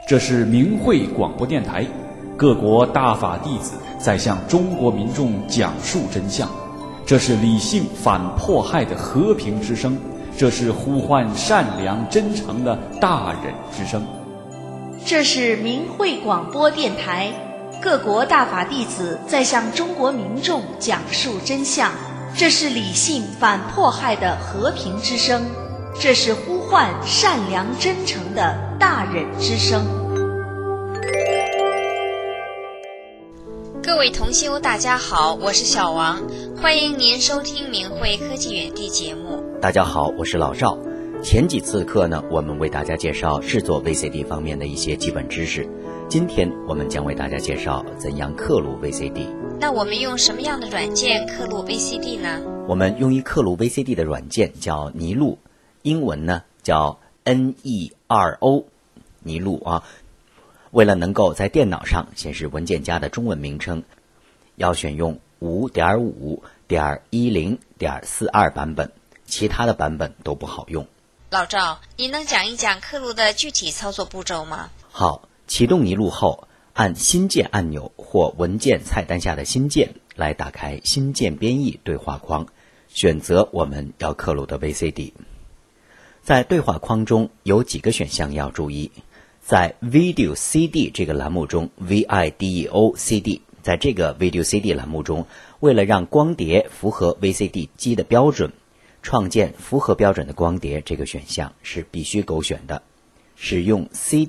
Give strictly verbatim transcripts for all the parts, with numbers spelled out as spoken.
这是明慧广播电台，各国大法弟子在向中国民众讲述真相。这是理性反迫害的和平之声，这是呼唤善良真诚的大忍之声。 这是明慧广播电台，各国大法弟子在向中国民众讲述真相。这是理性反迫害的和平之声，这是呼唤善良真诚的大忍之声。 各位同修大家好，我是小王，欢迎您收听明慧科技园地节目。 大家好，我是老赵。前几次课呢，我们为大家介绍制作 V C D 方面的一些基本知识，今天我们将为大家介绍怎样刻录 V C D。 那我们用什么样的软件刻录 V C D 呢？ 我们用一刻录 V C D 的软件叫尼录，英文呢叫 N E R O， 尼录啊。为了能够在电脑上显示文件夹的中文名称，要选用 五点五点一零点四二 版本，其他的版本都不好用。 老赵，你能讲一讲刻录的具体操作步骤吗？ 好，启动尼录后，按新建按钮或文件菜单下的新建来打开新建编译对话框，选择我们要刻录的 V C D。 在对话框中有几个选项要注意，在 Video C D 这个栏目中 V I D E O C D， 在这个 Video C D 栏目中，为了让光碟符合 V C D 机的标准，创建符合标准的光碟这个选项是必须勾选的，使用 C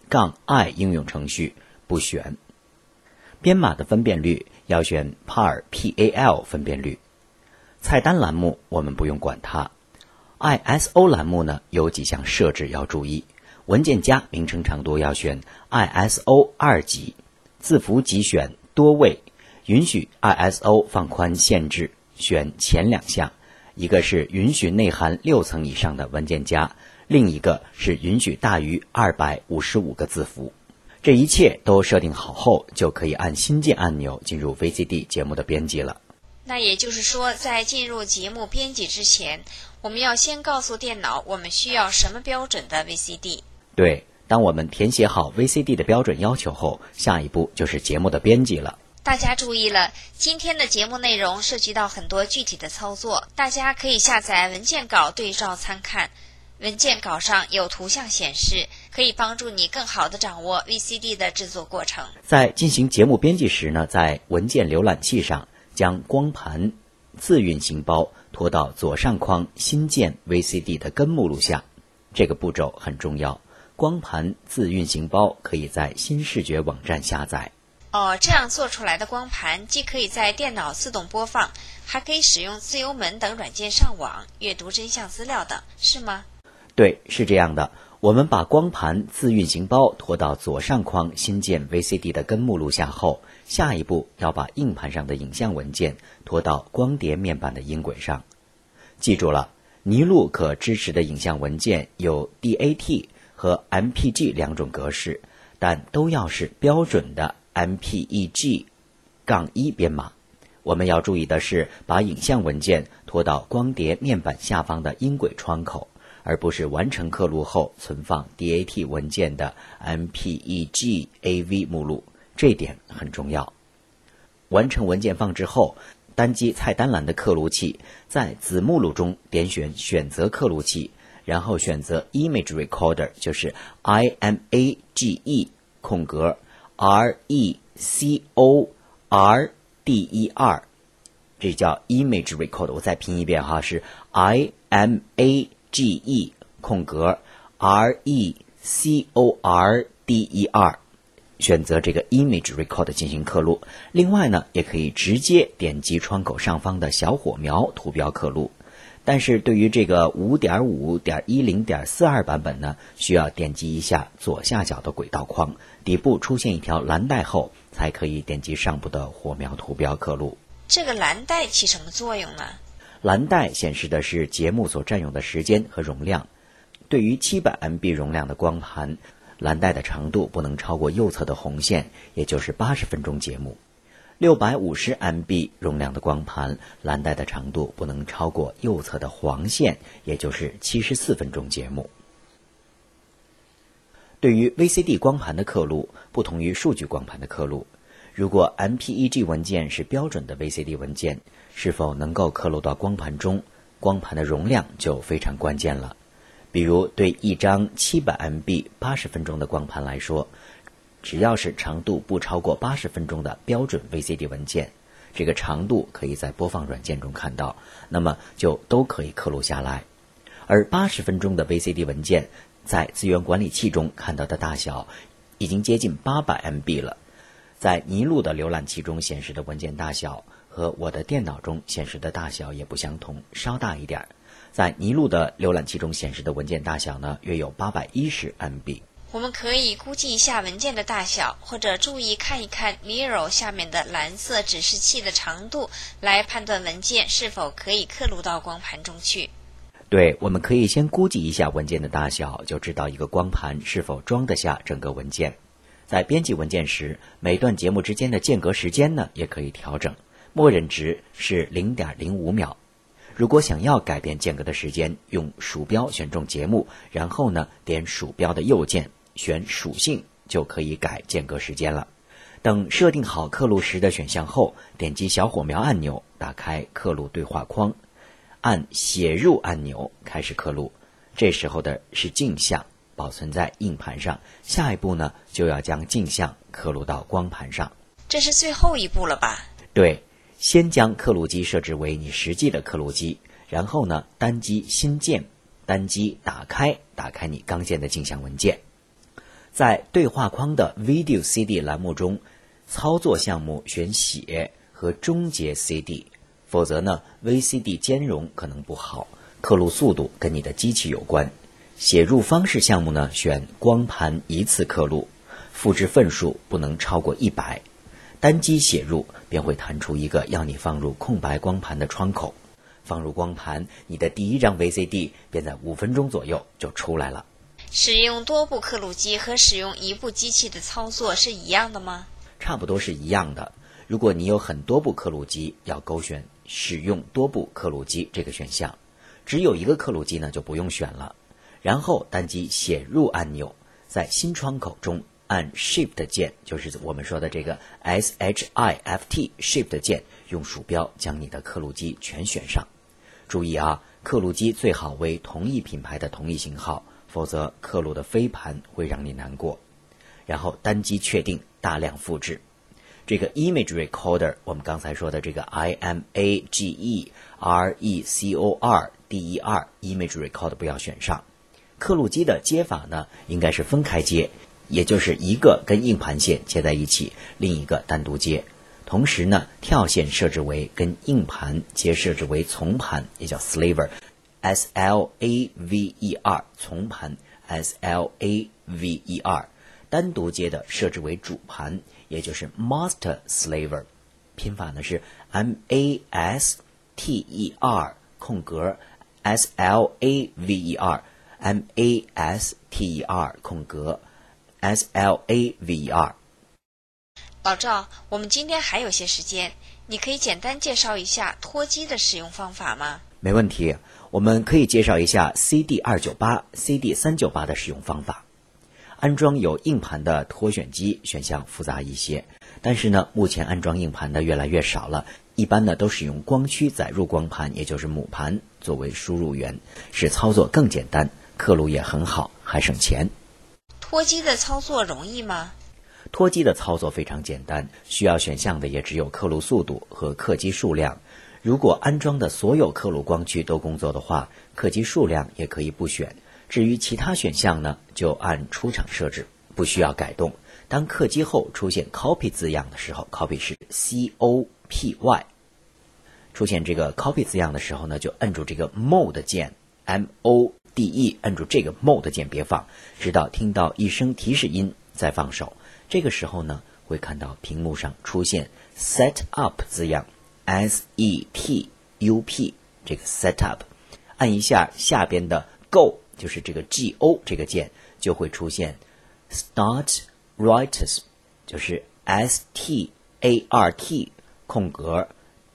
D-I 应用程序不选。编码的分辨率要选 P A L P A L 分辨率。菜单栏目我们不用管它。I S O 栏目呢有几项设置要注意，文件夹名称长度要选 I S O 二级，字符集选多位，允许 I S O 放宽限制选前两项，一个是允许内含六层以上的文件夹，另一个是允许大于二百五十五个字符。这一切都设定好后，就可以按新建按钮进入 V C D 节目的编辑了。 那也就是说，在进入节目编辑之前，我们要先告诉电脑我们需要什么标准的 V C D。 对，当我们填写好 V C D 的标准要求后，下一步就是节目的编辑了。 大家注意了，今天的节目内容涉及到很多具体的操作，大家可以下载文件稿对照参看。文件稿上有图像显示，可以帮助你更好地掌握 V C D 的制作过程。 在进行节目编辑时呢，在文件浏览器上将光盘自运行包拖到左上框新建 V C D 的根目录下，这个步骤很重要。光盘自运行包可以在新视觉网站下载。 哦，这样做出来的光盘既可以在电脑自动播放，还可以使用自由门等软件上网阅读真相资料等，是吗？ 对，是这样的。我们把光盘自运行包拖到左上框新建 V C D 的根目录下后，下一步要把硬盘上的影像文件拖到光碟面板的音轨上。记住了，尼录可支持的影像文件有 D A T 和 M P G 两种格式，但都要是标准的 M P E G 一 编码。我们要注意的是，把影像文件拖到光碟面板下方的音轨窗口，而不是完成刻录后存放 D A T 文件的 M P E G A V 目录，这一点很重要。完成文件放置后，单击菜单栏的刻录器，在子目录中点选选择刻录器，然后选择 Image Recorder， 就是 I M A G E 空格 R E C O R D E R， 这叫 Image Recorder。 我再拼一遍哈，是 I M A G E 空格 R E C O R D E R， 选择这个 Image Record 进行刻录。另外呢，也可以直接点击窗口上方的小火苗图标刻录。但是对于这个 五点五点一零点四二 版本呢，需要点击一下左下角的轨道框，底部出现一条蓝带后，才可以点击上部的火苗图标刻录。 这个蓝带起什么作用呢？ 蓝带显示的是节目所占用的时间和容量。对于 七百 M B 容量的光盘，蓝带的长度不能超过右侧的红线，也就是八十分钟节目。六百五十 M B 容量的光盘，蓝带的长度不能超过右侧的黄线，也就是七十四分钟节目。 对于 V C D 光盘的刻录，不同于数据光盘的刻录，如果 M P E G 文件是标准的 V C D 文件，是否能够刻录到光盘中，光盘的容量就非常关键了。比如对一张 七百 M B 八十分钟的光盘来说，只要是长度不超过八十分钟的标准 V C D 文件，这个长度可以在播放软件中看到，那么就都可以刻录下来。而八十分钟的 V C D 文件在资源管理器中看到的大小已经接近八百 M B 了，在尼路的浏览器中显示的文件大小和我的电脑中显示的大小也不相同，稍大一点。在尼路的浏览器中显示的文件大小呢，约有八百一十 M B。 我们可以估计一下文件的大小，或者注意看一看 Miro 下面的蓝色指示器的长度，来判断文件是否可以刻录到光盘中去。 对，我们可以先估计一下文件的大小，就知道一个光盘是否装得下整个文件。在编辑文件时，每段节目之间的间隔时间呢，也可以调整，默认值是 零点零五秒。如果想要改变间隔的时间，用鼠标选中节目，然后呢，点鼠标的右键，选属性，就可以改间隔时间了。等设定好刻录时的选项后，点击小火苗按钮，打开刻录对话框，按写入按钮开始刻录。这时候的是镜像，保存在硬盘上。下一步呢，就要将镜像刻录到光盘上。 这是最后一步了吧？ 对，先将刻录机设置为你实际的刻录机，然后呢，单击新建，单击打开，打开你刚建的镜像文件。在对话框的 Video C D 栏目中，操作项目选写和终结 C D， 否则呢 V C D 兼容可能不好，刻录速度跟你的机器有关。写入方式项目呢，选光盘一次刻录，复制份数不能超过一百。单击写入便会弹出一个要你放入空白光盘的窗口，放入光盘，你的第一张 V C D 便在五分钟左右就出来了。 使用多部刻录机和使用一部机器的操作是一样的吗？ 差不多是一样的。如果你有很多部刻录机，要勾选使用多部刻录机这个选项。只有一个刻录机呢，就不用选了。然后单击写入按钮，在新窗口中按 Shift 键，就是我们说的这个 S H I F T Shift 键，用鼠标将你的刻录机全选上。注意啊，刻录机最好为同一品牌的同一型号，否则刻录的飞盘会让你难过。然后单击确定，大量复制。这个 Image Recorder， 我们刚才说的这个 I M A G E R E C O R D E R Image Recorder 不要选上。刻录机的接法呢，应该是分开接，也就是一个跟硬盘线接在一起，另一个单独接。同时呢，跳线设置为跟硬盘接设置为从盘，也叫 Slaver S L A V E R 从盘 S L A V E R。 单独接的设置为主盘，也就是 Master Slaver， 拼法呢是 M A S T E R 空格 S L A V E R M A S T E R 空格 S L A V E R。 老赵，我们今天还有些时间，你可以简单介绍一下拖机的使用方法吗？ 没问题，我们可以介绍一下 C D 二九八 C D 三九八的使用方法。安装有硬盘的拖选机选项复杂一些，但是呢，目前安装硬盘的越来越少了，一般呢都使用光驱载入光盘，也就是母盘作为输入源，使操作更简单，刻录也很好，还省钱。 拖机的操作容易吗？ 拖机的操作非常简单，需要选项的也只有刻录速度和刻机数量。如果安装的所有刻录光驱都工作的话，刻机数量也可以不选。至于其他选项呢，就按出厂设置，不需要改动。当刻机后出现 copy 字样的时候， copy 是 C O P Y， 出现这个 copy 字样的时候呢，就按住这个 mode 键 M O D E， 按住这个 mode 键别放，直到听到一声提示音再放手。这个时候呢，会看到屏幕上出现 set up 字样 S E T U P， 这个 set up， 按一下下边的 Go， 就是这个 G O 这个键，就会出现 Start Writers， 就是 S T A R T 空格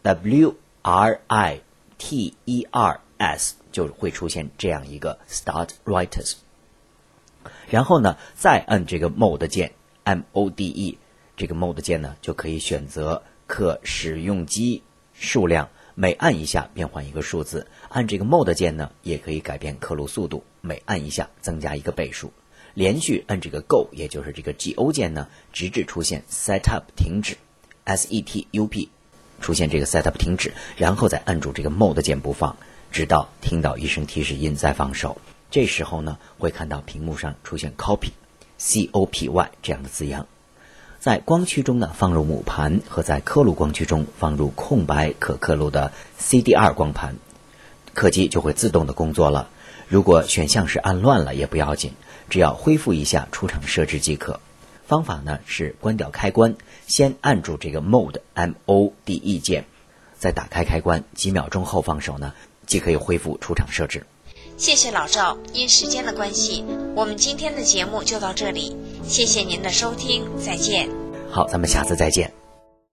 W R I T E R S， 就会出现这样一个 Start Writers。 然后呢，再按这个 Mode 键 M O D E， 这个 Mode 键呢就可以选择可使用机数量，每按一下变换一个数字。按这个 Mode 键呢，也可以改变刻录速度，每按一下增加一个倍数。连续按这个 Go， 也就是这个 G O 键呢，直至出现 Setup 停止 S E T U P， 出现这个 Setup 停止，然后再按住这个 Mode 键播放，直到听到一声提示音再放手。这时候呢，会看到屏幕上出现 Copy C O P Y 这样的字样。在光驱中呢，放入母盘，和在刻录光驱中放入空白可刻录的 C D R 光盘，刻机就会自动的工作了。如果选项是按乱了也不要紧，只要恢复一下出厂设置即可。方法呢是关掉开关，先按住这个 Mode M O D E 键，再打开开关，几秒钟后放手呢，即可以恢复出厂设置。 谢谢老赵，因时间的关系，我们今天的节目就到这里，谢谢您的收听，再见。 好，咱们下次再见。